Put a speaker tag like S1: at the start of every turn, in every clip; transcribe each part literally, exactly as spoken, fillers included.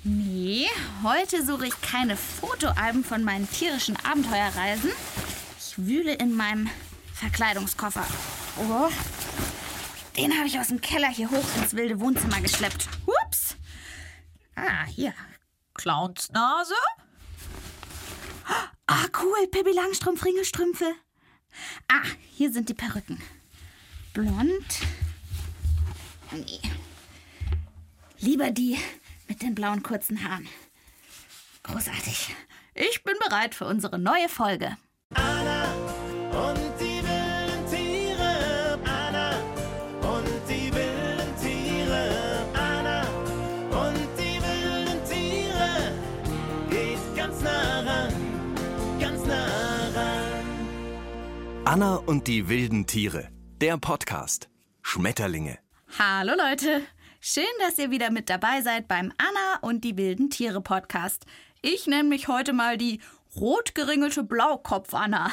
S1: Nee, heute suche ich keine Fotoalben von meinen tierischen Abenteuerreisen. Ich wühle in meinem Verkleidungskoffer. Oh, den habe ich aus dem Keller hier hoch ins wilde Wohnzimmer geschleppt. Ups. Ah, hier.
S2: Clownsnase?
S1: Ah, cool. Pippi Langstrumpf, Ringelstrümpfe. Ah, hier sind die Perücken. Blond. Nee. Lieber die mit den blauen kurzen Haaren. Großartig. Ich bin bereit für unsere neue Folge.
S3: Anna und die wilden Tiere. Anna und die wilden Tiere. Anna und die wilden Tiere. Geht ganz nah ran, ganz nah ran.
S4: Anna und die wilden Tiere. Der Podcast. Schmetterlinge.
S1: Hallo Leute. Schön, dass ihr wieder mit dabei seid beim Anna und die wilden Tiere Podcast. Ich nenne mich heute mal die rot-geringelte Blaukopf-Anna.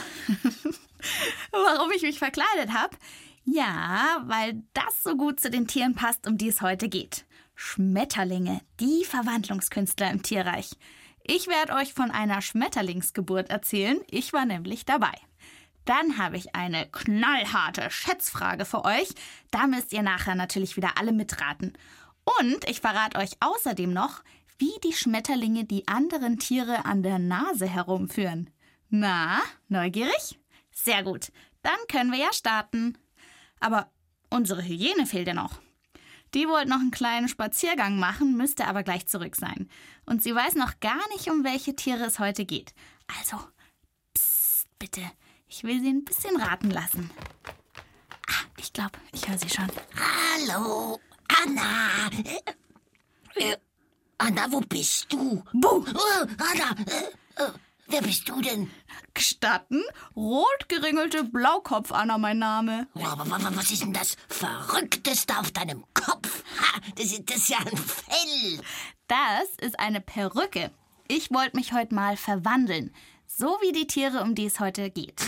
S1: Warum ich mich verkleidet habe? Ja, weil das so gut zu den Tieren passt, um die es heute geht. Schmetterlinge, die Verwandlungskünstler im Tierreich. Ich werde euch von einer Schmetterlingsgeburt erzählen. Ich war nämlich dabei. Dann habe ich eine knallharte Schätzfrage für euch. Da müsst ihr nachher natürlich wieder alle mitraten. Und ich verrate euch außerdem noch, wie die Schmetterlinge die anderen Tiere an der Nase herumführen. Na, neugierig? Sehr gut. Dann können wir ja starten. Aber unsere Hyäne fehlt ja noch. Die wollte noch einen kleinen Spaziergang machen, müsste aber gleich zurück sein. Und sie weiß noch gar nicht, um welche Tiere es heute geht. Also, psst, bitte. Ich will sie ein bisschen raten lassen. Ah, ich glaube, ich höre sie schon.
S5: Hallo, Anna. Äh, Anna, wo bist du?
S1: Buh!
S5: Oh, Anna, äh, äh, wer bist du denn?
S1: Gestatten? Rot-geringelte Blaukopf-Anna, mein Name.
S5: Aber was ist denn das Verrückteste auf deinem Kopf? Ha, das, ist, das ist ja ein Fell.
S1: Das ist eine Perücke. Ich wollte mich heute mal verwandeln. So wie die Tiere, um die es heute geht.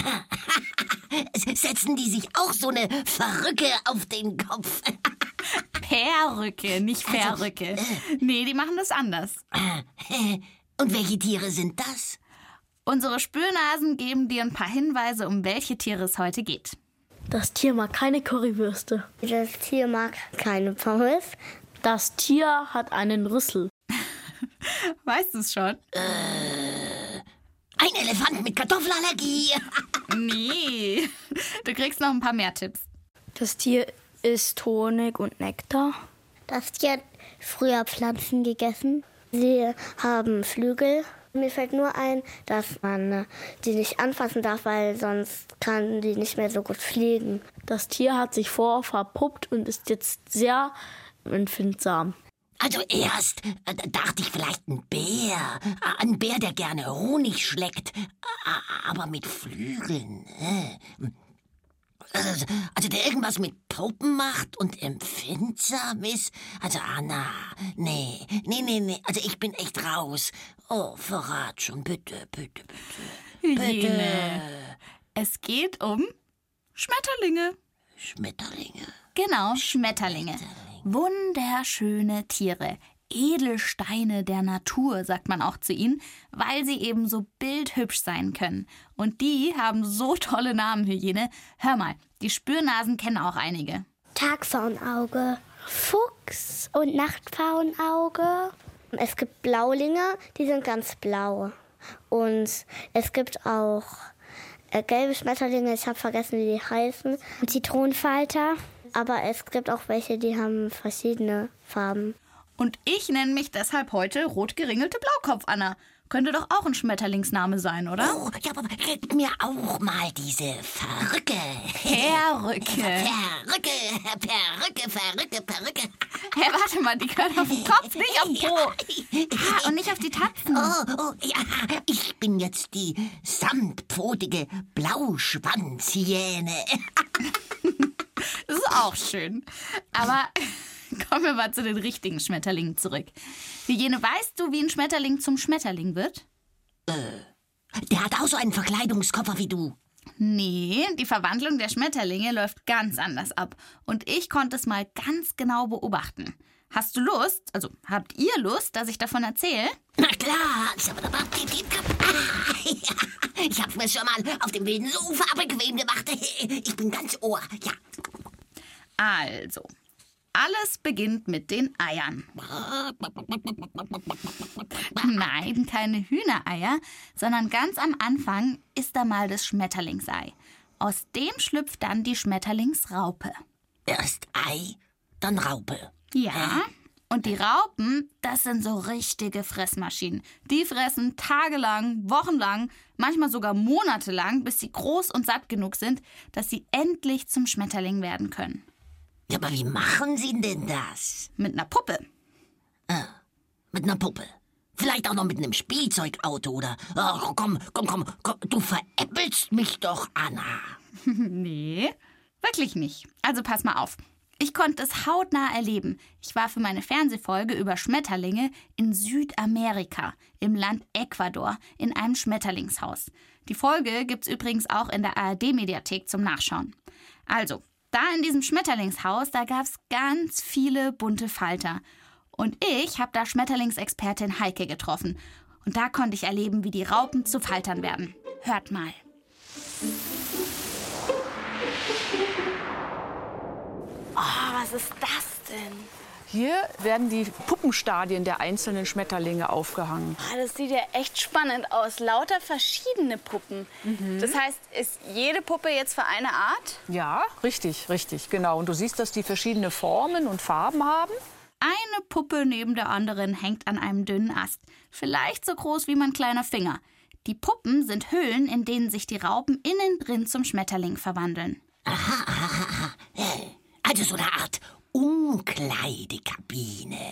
S5: Setzen die sich auch so eine Verrücke auf den Kopf?
S1: Perücke, nicht Verrücke.
S5: Also, äh,
S1: nee, die machen das anders.
S5: Und welche Tiere sind das?
S1: Unsere Spürnasen geben dir ein paar Hinweise, um welche Tiere es heute geht.
S6: Das Tier mag keine Currywürste.
S7: Das Tier mag keine Pommes.
S6: Das Tier hat einen Rüssel.
S1: Weißt du es schon?
S5: Äh, ein Elefant mit Kartoffelallergie.
S1: Nee, du kriegst noch ein paar mehr Tipps.
S6: Das Tier isst Honig und Nektar.
S7: Das Tier hat früher Pflanzen gegessen. Sie haben Flügel. Mir fällt nur ein, dass man die nicht anfassen darf, weil sonst kann die nicht mehr so gut fliegen.
S6: Das Tier hat sich vorher verpuppt und ist jetzt sehr empfindsam.
S5: Also erst äh, dachte ich vielleicht ein Bär. Äh, ein Bär, der gerne Honig schleckt. Äh, aber mit Flügeln. Äh. Also, also der irgendwas mit Puppen macht und empfindsam ist. Also Anna, nee, nee, nee, nee. Also ich bin echt raus. Oh, verrat schon, bitte, bitte, bitte.
S1: Hyäne. Es geht um Schmetterlinge.
S5: Schmetterlinge.
S1: Genau, Schmetterlinge. Wunderschöne Tiere. Edelsteine der Natur, sagt man auch zu ihnen, weil sie eben so bildhübsch sein können. Und die haben so tolle Namen, Hyäne. Hör mal, die Spürnasen kennen auch einige.
S7: Tagpfauenauge, Fuchs und Nachtpfauenauge. Es gibt Blaulinge, die sind ganz blau. Und es gibt auch äh, gelbe Schmetterlinge, ich habe vergessen, wie die heißen. Zitronenfalter. Aber es gibt auch welche, die haben verschiedene Farben.
S1: Und ich nenne mich deshalb heute rot-geringelte Blaukopf-Anna. Könnte doch auch ein Schmetterlingsname sein, oder?
S5: Oh, ja, aber gib mir auch mal diese Verrücke.
S1: Perücke.
S5: Perücke, Perücke, Perücke, Perücke.
S1: Hey, warte mal, die gehört auf den Kopf, nicht auf den Po. Ah, und nicht auf die Tatzen.
S5: Oh, oh, ja, ich bin jetzt die samtpfotige Blauschwanzhyäne.
S1: Das ist auch schön. Aber kommen wir mal zu den richtigen Schmetterlingen zurück. Hyäne, weißt du, wie ein Schmetterling zum Schmetterling wird?
S5: Äh, der hat auch so einen Verkleidungskoffer wie du.
S1: Nee, die Verwandlung der Schmetterlinge läuft ganz anders ab. Und ich konnte es mal ganz genau beobachten. Hast du Lust, also habt ihr Lust, dass ich davon erzähle?
S5: Na klar. Ich hab's mir schon mal auf dem wilden Sofa bequem gemacht. Ich bin ganz Ohr, ja.
S1: Also, alles beginnt mit den Eiern. Nein, keine Hühnereier, sondern ganz am Anfang ist da mal das Schmetterlingsei. Aus dem schlüpft dann die Schmetterlingsraupe.
S5: Erst Ei, dann Raupe.
S1: Ja, und die Raupen, das sind so richtige Fressmaschinen. Die fressen tagelang, wochenlang, manchmal sogar monatelang, bis sie groß und satt genug sind, dass sie endlich zum Schmetterling werden können.
S5: Ja, aber wie machen sie denn das?
S1: Mit einer Puppe.
S5: Ah, mit einer Puppe. Vielleicht auch noch mit einem Spielzeugauto oder... Oh, komm, komm, komm, komm, du veräppelst mich doch, Anna.
S1: Nee, wirklich nicht. Also pass mal auf. Ich konnte es hautnah erleben. Ich war für meine Fernsehfolge über Schmetterlinge in Südamerika, im Land Ecuador, in einem Schmetterlingshaus. Die Folge gibt's übrigens auch in der A R D-Mediathek zum Nachschauen. Also, da in diesem Schmetterlingshaus, da gab's ganz viele bunte Falter. Und ich habe da Schmetterlingsexpertin Heike getroffen. Und da konnte ich erleben, wie die Raupen zu Faltern werden. Hört mal.
S6: Oh, was ist das denn?
S2: Hier werden die Puppenstadien der einzelnen Schmetterlinge aufgehangen.
S8: Ah, das sieht ja echt spannend aus. Lauter verschiedene Puppen. Mhm. Das heißt, ist jede Puppe jetzt für eine Art?
S2: Ja, richtig, richtig, genau. Und du siehst, dass die verschiedene Formen und Farben haben.
S1: Eine Puppe neben der anderen hängt an einem dünnen Ast. Vielleicht so groß wie mein kleiner Finger. Die Puppen sind Höhlen, in denen sich die Raupen innen drin zum Schmetterling verwandeln.
S5: Aha, aha, aha. Also so eine Art Umkleidekabine.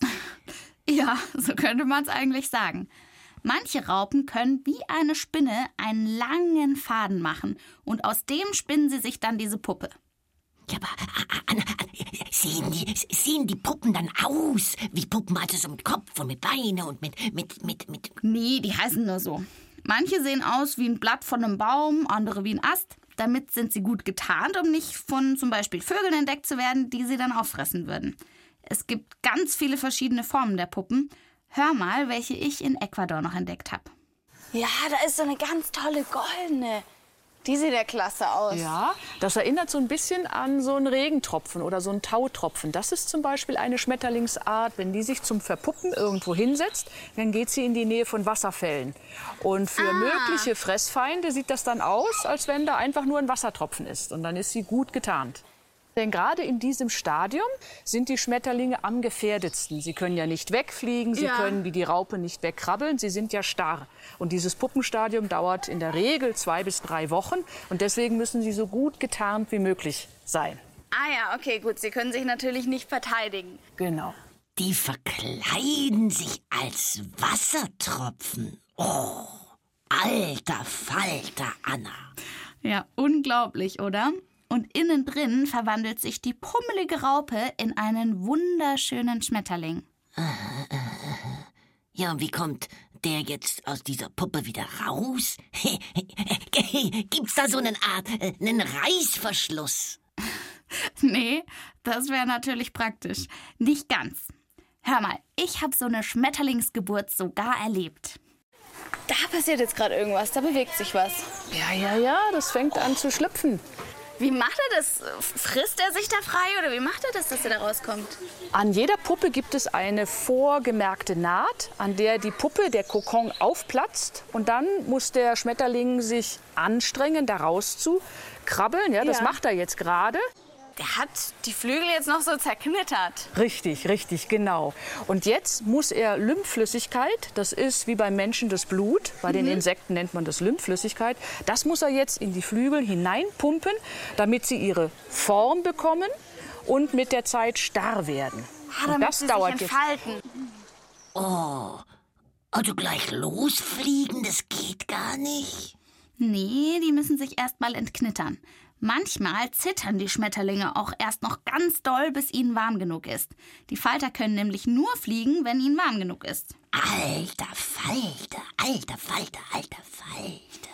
S1: Ja, so könnte man es eigentlich sagen. Manche Raupen können wie eine Spinne einen langen Faden machen und aus dem spinnen sie sich dann diese Puppe.
S5: Ja, aber Anna, sehen die, sehen die Puppen dann aus wie Puppen, also so mit Kopf und mit Beine und mit, mit, mit, mit...
S1: Nee, die heißen nur so. Manche sehen aus wie ein Blatt von einem Baum, andere wie ein Ast. Damit sind sie gut getarnt, um nicht von zum Beispiel Vögeln entdeckt zu werden, die sie dann auffressen würden. Es gibt ganz viele verschiedene Formen der Puppen. Hör mal, welche ich in Ecuador noch entdeckt habe.
S8: Ja, da ist so eine ganz tolle goldene. Die sieht ja klasse aus.
S2: Ja, das erinnert so ein bisschen an so einen Regentropfen oder so einen Tautropfen. Das ist zum Beispiel eine Schmetterlingsart. Wenn die sich zum Verpuppen irgendwo hinsetzt, dann geht sie in die Nähe von Wasserfällen. Und für
S8: Ah.
S2: mögliche Fressfeinde sieht das dann aus, als wenn da einfach nur ein Wassertropfen ist. Und dann ist sie gut getarnt. Denn gerade in diesem Stadium sind die Schmetterlinge am gefährdetsten. Sie können ja nicht wegfliegen, sie
S8: Ja.
S2: können wie die Raupe nicht wegkrabbeln, sie sind ja starr. Und dieses Puppenstadium dauert in der Regel zwei bis drei Wochen. Und deswegen müssen sie so gut getarnt wie möglich sein.
S8: Ah ja, okay, gut. Sie können sich natürlich nicht verteidigen.
S2: Genau.
S5: Die verkleiden sich als Wassertropfen. Oh, alter Falter, Anna.
S1: Ja, unglaublich, oder? Und innen drin verwandelt sich die pummelige Raupe in einen wunderschönen Schmetterling.
S5: Ja, und wie kommt der jetzt aus dieser Puppe wieder raus? Gibt's da so eine Art, äh, einen Reißverschluss?
S1: Nee, das wäre natürlich praktisch. Nicht ganz. Hör mal, ich habe so eine Schmetterlingsgeburt sogar erlebt.
S8: Da passiert jetzt gerade irgendwas. Da bewegt sich was.
S2: Ja, ja, ja, das fängt an zu schlüpfen.
S8: Wie macht er das? Frisst er sich da frei oder wie macht er das, dass er da rauskommt?
S2: An jeder Puppe gibt es eine vorgemerkte Naht, an der die Puppe, der Kokon, aufplatzt. Und dann muss der Schmetterling sich anstrengen, da raus zu krabbeln. Ja, das
S8: Ja.
S2: macht er jetzt gerade.
S8: Der hat die Flügel jetzt noch so zerknittert.
S2: Richtig, richtig, genau. Und jetzt muss er Lymphflüssigkeit, das ist wie beim Menschen das Blut, bei den Insekten nennt man das Lymphflüssigkeit, das muss er jetzt in die Flügel hineinpumpen, damit sie ihre Form bekommen und mit der Zeit starr werden.
S8: Ah,
S2: Und
S8: damit
S2: das
S8: sie
S2: dauert
S8: sich
S2: jetzt.
S8: entfalten.
S5: Oh, also gleich losfliegen, das geht gar nicht.
S1: Nee, die müssen sich erst mal entknittern. Manchmal zittern die Schmetterlinge auch erst noch ganz doll, bis ihnen warm genug ist. Die Falter können nämlich nur fliegen, wenn ihnen warm genug ist.
S5: Alter Falter, alter Falter, alter Falter.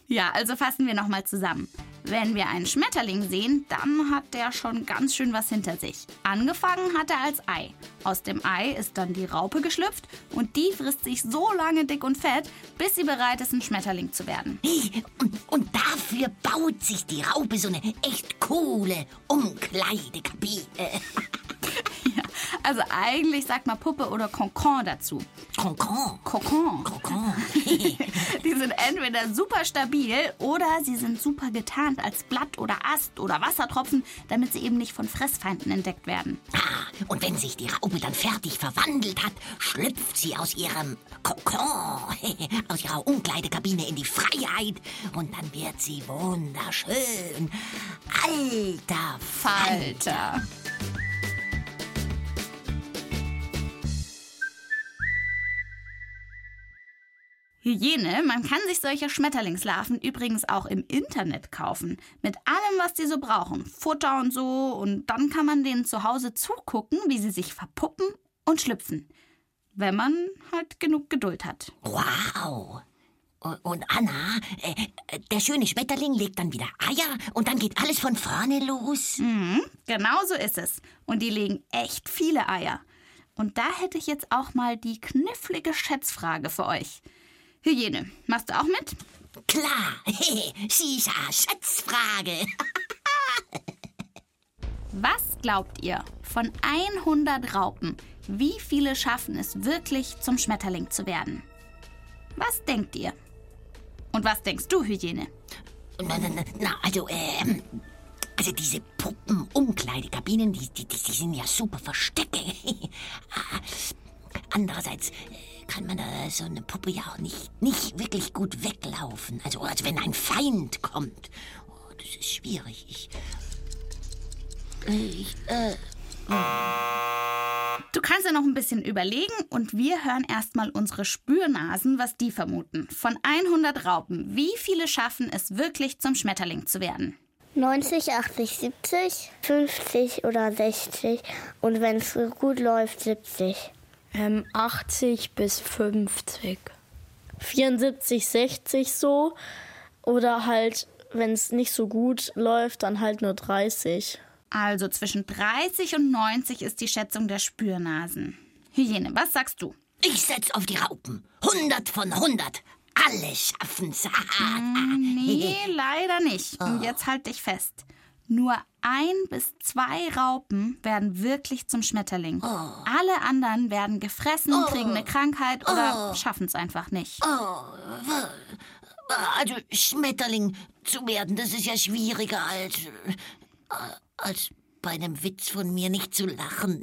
S1: Ja, also fassen wir nochmal zusammen. Wenn wir einen Schmetterling sehen, dann hat der schon ganz schön was hinter sich. Angefangen hat er als Ei. Aus dem Ei ist dann die Raupe geschlüpft und die frisst sich so lange dick und fett, bis sie bereit ist, ein Schmetterling zu werden.
S5: Und, und dafür baut sich die Raupe so eine echt coole Umkleidekabine.
S1: Ja, also eigentlich sagt man Puppe oder Kokon dazu.
S5: Kokon.
S1: Kokon.
S5: Kokon.
S1: Die sind entweder super stabil oder sie sind super getarnt als Blatt oder Ast oder Wassertropfen, damit sie eben nicht von Fressfeinden entdeckt werden.
S5: Ah, und wenn sich die Raupe dann fertig verwandelt hat, schlüpft sie aus ihrem Kokon, aus ihrer Umkleidekabine in die Freiheit und dann wird sie wunderschön. Alter Falter.
S1: Hyäne, man kann sich solche Schmetterlingslarven übrigens auch im Internet kaufen. Mit allem, was die so brauchen. Futter und so. Und dann kann man denen zu Hause zugucken, wie sie sich verpuppen und schlüpfen. Wenn man halt genug Geduld hat.
S5: Wow. Und Anna, äh, der schöne Schmetterling legt dann wieder Eier und dann geht alles von vorne los.
S1: Mhm, genau so ist es. Und die legen echt viele Eier. Und da hätte ich jetzt auch mal die knifflige Schätzfrage für euch. Hyäne, machst du auch mit?
S5: Klar, Shisha, Schätzfrage.
S1: Was glaubt ihr, von hundert Raupen, wie viele schaffen es wirklich, zum Schmetterling zu werden? Was denkt ihr? Und was denkst du, Hyäne?
S5: Na, na, na also, ähm, also diese Puppen-Umkleidekabinen, die, die, die sind ja super Verstecke. Andererseits kann man da so eine Puppe ja auch nicht, nicht wirklich gut weglaufen. Also, also wenn ein Feind kommt. Oh, das ist schwierig. Ich, ich, äh...
S1: Du kannst ja noch ein bisschen überlegen und wir hören erstmal unsere Spürnasen, was die vermuten. Von hundert Raupen, wie viele schaffen es wirklich, zum Schmetterling zu werden?
S7: neunzig, achtzig, siebzig, fünfzig oder sechzig und wenn es gut läuft, siebzig.
S6: Ähm, achtzig bis fünfzig. vierundsiebzig, sechzig so. Oder halt, wenn es nicht so gut läuft, dann halt nur dreißig.
S1: Also zwischen dreißig und neunzig ist die Schätzung der Spürnasen. Hyäne, was sagst du?
S5: Ich setz auf die Raupen. hundert von hundert. Alle schaffen's.
S1: mm, nee, leider nicht. Und jetzt halt dich fest. Nur ein bis zwei Raupen werden wirklich zum Schmetterling. Oh. Alle anderen werden gefressen, oh. kriegen eine Krankheit oder oh. schaffen es einfach nicht.
S5: Oh. Also Schmetterling zu werden, das ist ja schwieriger als, als bei einem Witz von mir nicht zu lachen.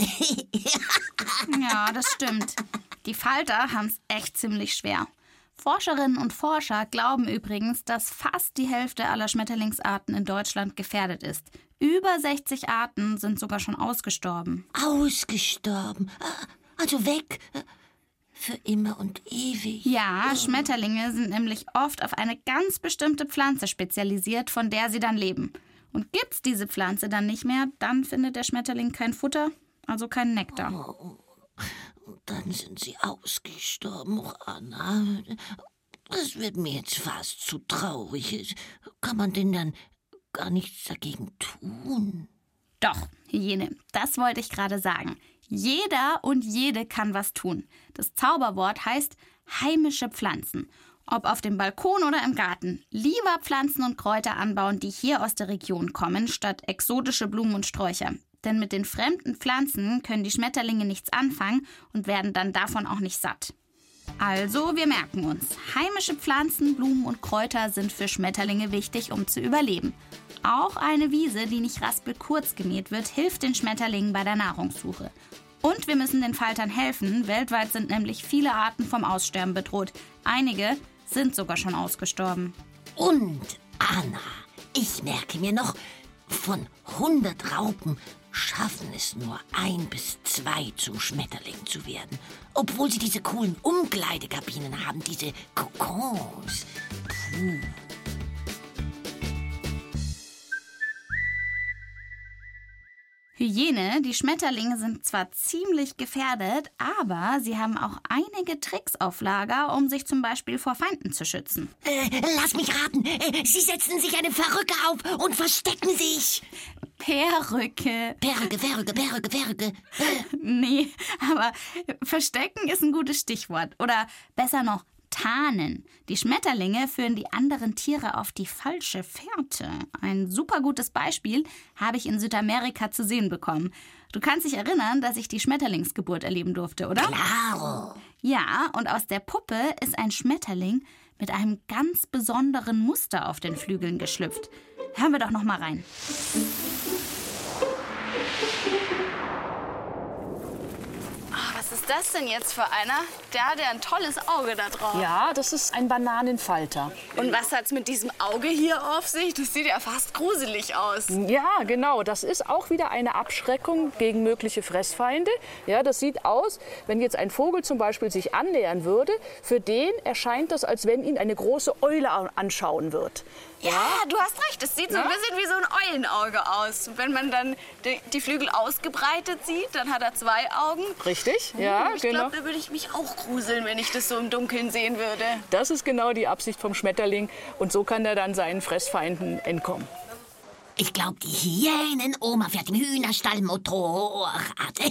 S1: Ja, das stimmt. Die Falter haben es echt ziemlich schwer. Forscherinnen und Forscher glauben übrigens, dass fast die Hälfte aller Schmetterlingsarten in Deutschland gefährdet ist. Über sechzig Arten sind sogar schon ausgestorben.
S5: Ausgestorben? Also weg? Für immer und ewig?
S1: Ja, Schmetterlinge sind nämlich oft auf eine ganz bestimmte Pflanze spezialisiert, von der sie dann leben. Und gibt's diese Pflanze dann nicht mehr, dann findet der Schmetterling kein Futter, also keinen Nektar.
S5: Oh. Dann sind sie ausgestorben, oh Anna. Das wird mir jetzt fast zu traurig. Kann man denn dann gar nichts dagegen tun?
S1: Doch, Hyäne, das wollte ich gerade sagen. Jeder und jede kann was tun. Das Zauberwort heißt heimische Pflanzen. Ob auf dem Balkon oder im Garten. Lieber Pflanzen und Kräuter anbauen, die hier aus der Region kommen, statt exotische Blumen und Sträucher. Denn mit den fremden Pflanzen können die Schmetterlinge nichts anfangen und werden dann davon auch nicht satt. Also, wir merken uns, heimische Pflanzen, Blumen und Kräuter sind für Schmetterlinge wichtig, um zu überleben. Auch eine Wiese, die nicht raspelkurz gemäht wird, hilft den Schmetterlingen bei der Nahrungssuche. Und wir müssen den Faltern helfen, weltweit sind nämlich viele Arten vom Aussterben bedroht. Einige sind sogar schon ausgestorben.
S5: Und, Anna, ich merke mir noch, von hundert Raupen schaffen es nur ein bis zwei zum Schmetterling zu werden. Obwohl sie diese coolen Umkleidekabinen haben, diese Kokons. Puh.
S1: Hyäne, die Schmetterlinge sind zwar ziemlich gefährdet, aber sie haben auch einige Tricks auf Lager, um sich zum Beispiel vor Feinden zu schützen.
S5: Äh, lass mich raten. Äh, Sie setzen sich eine Perücke auf und verstecken sich.
S1: Perücke.
S5: Perücke, Perücke, Perücke, Perücke. Äh,
S1: Nee, aber verstecken ist ein gutes Stichwort. Oder besser noch, tarnen. Die Schmetterlinge führen die anderen Tiere auf die falsche Fährte. Ein super gutes Beispiel habe ich in Südamerika zu sehen bekommen. Du kannst dich erinnern, dass ich die Schmetterlingsgeburt erleben durfte, oder?
S5: Claro.
S1: Ja, und aus der Puppe ist ein Schmetterling mit einem ganz besonderen Muster auf den Flügeln geschlüpft. Hören wir doch noch mal rein.
S8: Was ist das denn jetzt für einer? Der hat ja ein tolles Auge da drauf.
S2: Ja, das ist ein Bananenfalter.
S8: Und was hat's mit diesem Auge hier auf sich? Das sieht ja fast gruselig aus.
S2: Ja, genau. Das ist auch wieder eine Abschreckung gegen mögliche Fressfeinde. Ja, das sieht aus, wenn jetzt ein Vogel zum Beispiel sich annähern würde, für den erscheint das, als wenn ihn eine große Eule anschauen wird.
S8: Ja, du hast recht. Das sieht so ein
S2: Ja?
S8: bisschen wie so ein Eulenauge aus. Und wenn man dann die, die Flügel ausgebreitet sieht, dann hat er zwei Augen.
S2: Richtig? Ja,
S8: ich
S2: genau.
S8: glaube, da würde ich mich auch gruseln, wenn ich das so im Dunkeln sehen würde.
S2: Das ist genau die Absicht vom Schmetterling. Und so kann er dann seinen Fressfeinden entkommen.
S5: Ich glaube, die Hyänenoma fährt im Hühnerstall Motorrad.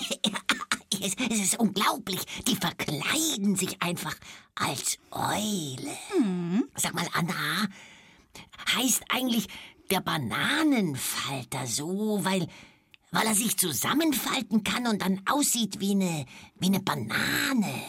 S5: Es, es ist unglaublich. Die verkleiden sich einfach als Eule.
S1: Hm.
S5: Sag mal, Anna, heißt eigentlich der Bananenfalter so, weil, weil er sich zusammenfalten kann und dann aussieht wie eine, wie eine Banane?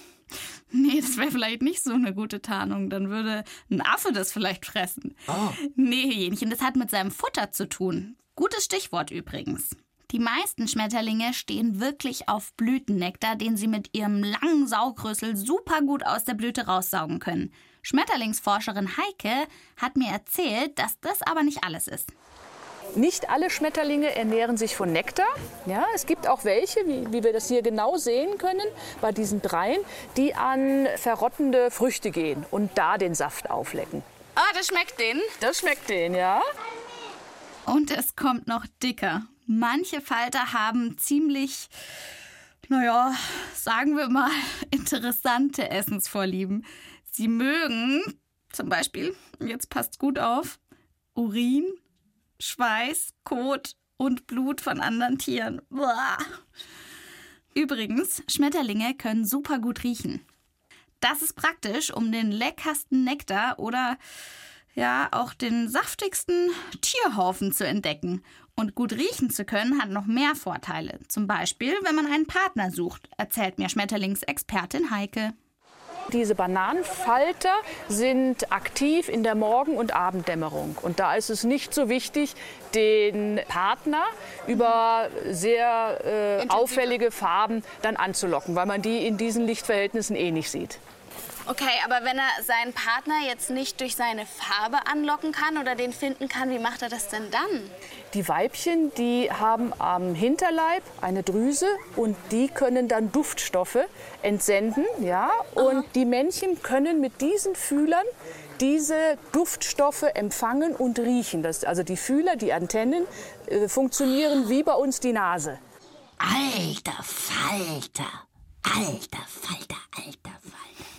S1: Nee, das wäre vielleicht nicht so eine gute Tarnung. Dann würde ein Affe das vielleicht fressen.
S5: Oh.
S1: Nee, Hähnchen, das hat mit seinem Futter zu tun. Gutes Stichwort übrigens. Die meisten Schmetterlinge stehen wirklich auf Blütennektar, den sie mit ihrem langen Saugrüssel super gut aus der Blüte raussaugen können. Schmetterlingsforscherin Heike hat mir erzählt, dass das aber nicht alles ist.
S2: Nicht alle Schmetterlinge ernähren sich von Nektar. Ja, es gibt auch welche, wie, wie wir das hier genau sehen können, bei diesen dreien, die an verrottende Früchte gehen und da den Saft auflecken.
S8: Ah, das schmeckt denen.
S2: Das schmeckt denen, ja.
S1: Und es kommt noch dicker. Manche Falter haben ziemlich, naja, sagen wir mal, interessante Essensvorlieben. Sie mögen zum Beispiel, jetzt passt gut auf, Urin, Schweiß, Kot und Blut von anderen Tieren. Boah. Übrigens, Schmetterlinge können super gut riechen. Das ist praktisch, um den leckersten Nektar oder ja auch den saftigsten Tierhaufen zu entdecken. Und gut riechen zu können hat noch mehr Vorteile. Zum Beispiel, wenn man einen Partner sucht, erzählt mir Schmetterlingsexpertin Heike.
S2: Diese Bananenfalter sind aktiv in der Morgen- und Abenddämmerung. Und da ist es nicht so wichtig, den Partner über sehr äh, auffällige Farben dann anzulocken, weil man die in diesen Lichtverhältnissen eh nicht sieht.
S8: Okay, aber wenn er seinen Partner jetzt nicht durch seine Farbe anlocken kann oder den finden kann, wie macht er das denn dann?
S2: Die Weibchen, die haben am Hinterleib eine Drüse und die können dann Duftstoffe entsenden, ja? Und Aha. die Männchen können mit diesen Fühlern diese Duftstoffe empfangen und riechen. Das, also die Fühler, die Antennen, äh, funktionieren wie bei uns die Nase.
S5: Alter Falter, alter Falter, alter Falter.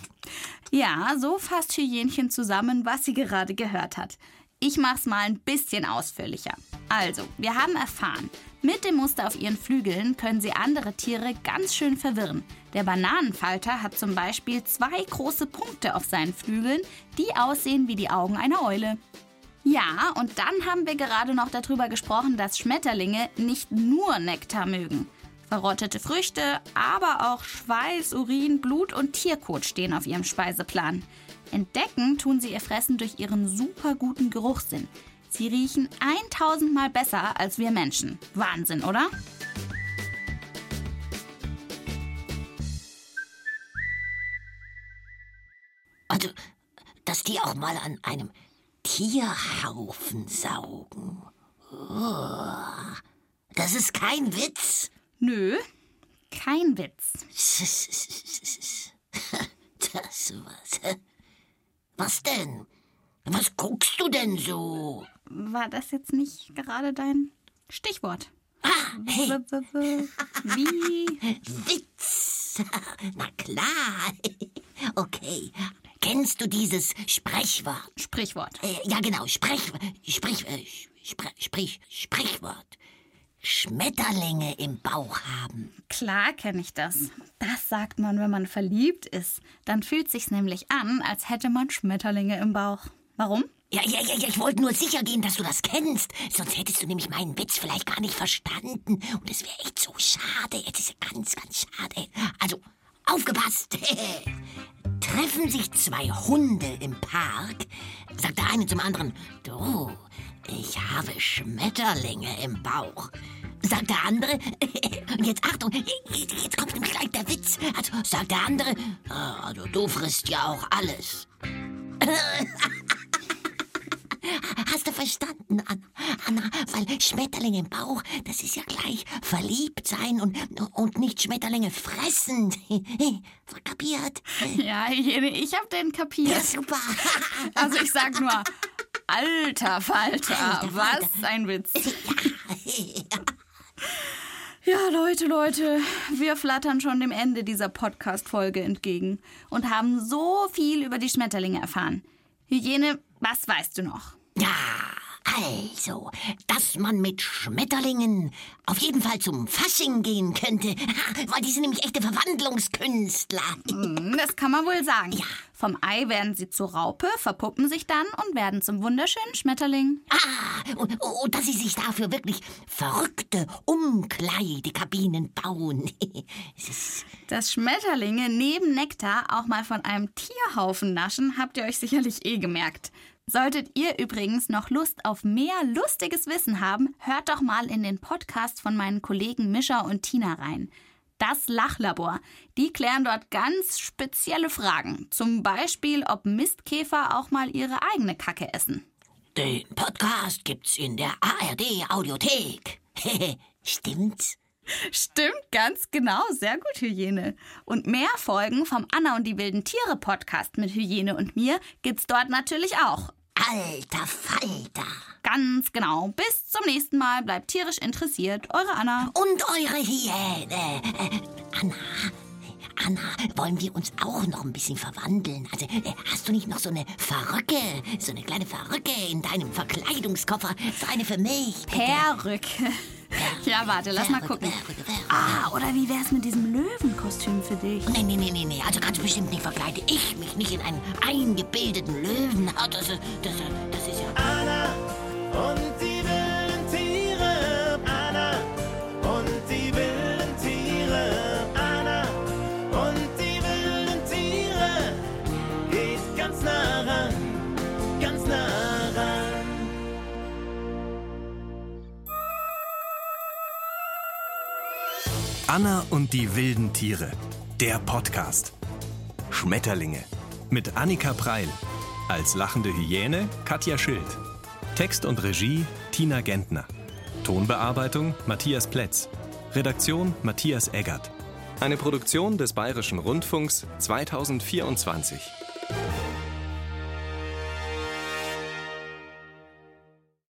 S1: Ja, so fasst Hyänchen zusammen, was sie gerade gehört hat. Ich mach's mal ein bisschen ausführlicher. Also, wir haben erfahren, mit dem Muster auf ihren Flügeln können sie andere Tiere ganz schön verwirren. Der Bananenfalter hat zum Beispiel zwei große Punkte auf seinen Flügeln, die aussehen wie die Augen einer Eule. Ja, und dann haben wir gerade noch darüber gesprochen, dass Schmetterlinge nicht nur Nektar mögen. Verrottete Früchte, aber auch Schweiß, Urin, Blut und Tierkot stehen auf ihrem Speiseplan. Entdecken tun sie ihr Fressen durch ihren super guten Geruchssinn. Sie riechen tausendmal besser als wir Menschen. Wahnsinn, oder?
S5: Also, dass die auch mal an einem Tierhaufen saugen. Oh, das ist kein Witz.
S1: Nö, kein Witz.
S5: Das was. Was denn? Was guckst du denn so?
S1: War das jetzt nicht gerade dein Stichwort? Wie?
S5: Witz. Na klar. Okay. Kennst du dieses Sprechwort?
S1: Sprichwort.
S5: Äh, ja, genau. Sprech, Sprich, äh, Sprech, Sprich, Sprichwort. Schmetterlinge im Bauch haben.
S1: Klar kenne ich das. Das sagt man, wenn man verliebt ist. Dann fühlt sich's nämlich an, als hätte man Schmetterlinge im Bauch. Warum?
S5: Ja, ja, ja, ja, ich wollte nur sicher gehen, dass du das kennst. Sonst hättest du nämlich meinen Witz vielleicht gar nicht verstanden. Und es wäre echt so schade. Es ist ja ganz, ganz schade. Also, aufgepasst. Treffen sich zwei Hunde im Park, sagt der eine zum anderen, du, ich habe Schmetterlinge im Bauch. Sagt der andere, und jetzt Achtung, jetzt kommt nämlich gleich der Witz. Also sagt der andere, also du frisst ja auch alles. Hast du verstanden, Anna? Anna, weil Schmetterlinge im Bauch, das ist ja gleich verliebt sein und, und nicht Schmetterlinge fressen. Kapiert?
S1: Ja, Hyäne, ich hab den kapiert.
S5: Ja, super.
S1: Also ich sag nur, alter Falter,
S5: Alter
S1: was
S5: Falter.
S1: ein Witz.
S5: Ja.
S1: Ja, Leute, Leute, wir flattern schon dem Ende dieser Podcast-Folge entgegen und haben so viel über die Schmetterlinge erfahren. Hyäne, was weißt du noch?
S5: Ja, also, dass man mit Schmetterlingen auf jeden Fall zum Fasching gehen könnte, weil die sind nämlich echte Verwandlungskünstler.
S1: Das kann man wohl sagen.
S5: Ja.
S1: Vom Ei werden sie zur Raupe, verpuppen sich dann und werden zum wunderschönen Schmetterling.
S5: Ah, und, und dass sie sich dafür wirklich verrückte Umkleidekabinen bauen. Es ist
S1: Dass Schmetterlinge neben Nektar auch mal von einem Tierhaufen naschen, habt ihr euch sicherlich eh gemerkt. Solltet ihr übrigens noch Lust auf mehr lustiges Wissen haben, hört doch mal in den Podcast von meinen Kollegen Mischa und Tina rein. Das Lachlabor. Die klären dort ganz spezielle Fragen. Zum Beispiel, ob Mistkäfer auch mal ihre eigene Kacke essen.
S5: Den Podcast gibt's in der A R D-Audiothek. Stimmt's?
S1: Stimmt, ganz genau. Sehr gut, Hyäne. Und mehr Folgen vom Anna und die wilden Tiere Podcast mit Hyäne und mir gibt's dort natürlich auch.
S5: Alter Falter.
S1: Ganz genau. Bis zum nächsten Mal. Bleibt tierisch interessiert. Eure Anna.
S5: Und eure Hyäne. Äh, Anna, Anna, wollen wir uns auch noch ein bisschen verwandeln? Also, äh, hast du nicht noch so eine Verrücke, so eine kleine Verrücke in deinem Verkleidungskoffer? So eine für mich? bitte?
S1: Perücke. Ja, warte, lass mal gucken.
S5: Verrücke, Verrücke.
S1: Ah, oder wie wär's mit diesem Löwenkostüm für dich?
S5: Nee, nee, nee, nee, nee. Also ganz bestimmt nicht verkleide ich mich nicht in einen eingebildeten Löwen. Ah, Das, ist- das, ist- das ist ja...
S3: Anna und die wilden Tiere. Anna und die wilden Tiere. Anna und die wilden Tiere. Geht ganz nah ran, ganz nah ran.
S4: Anna und die wilden Tiere. Der Podcast. Schmetterlinge. Mit Annika Preil. Als lachende Hyäne Katja Schild. Text und Regie Tina Gentner. Tonbearbeitung Matthias Plätz. Redaktion Matthias Eggert. Eine Produktion des Bayerischen Rundfunks zweitausendvierundzwanzig.